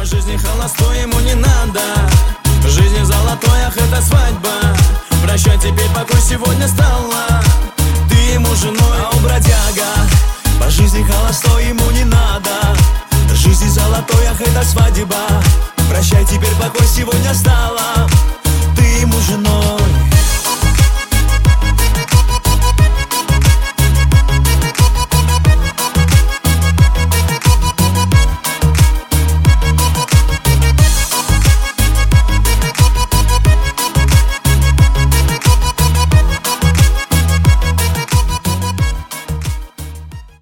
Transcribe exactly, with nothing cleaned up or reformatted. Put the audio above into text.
По жизни холостой ему не надо, в жизни золотой, ах, это свадьба. Прощай, теперь покой сегодня стала ты ему женой, а он бродяга. По жизни холостой ему не надо, в жизни золотой, ах, это свадьба. Прощай, теперь покой сегодня стала ты ему женой.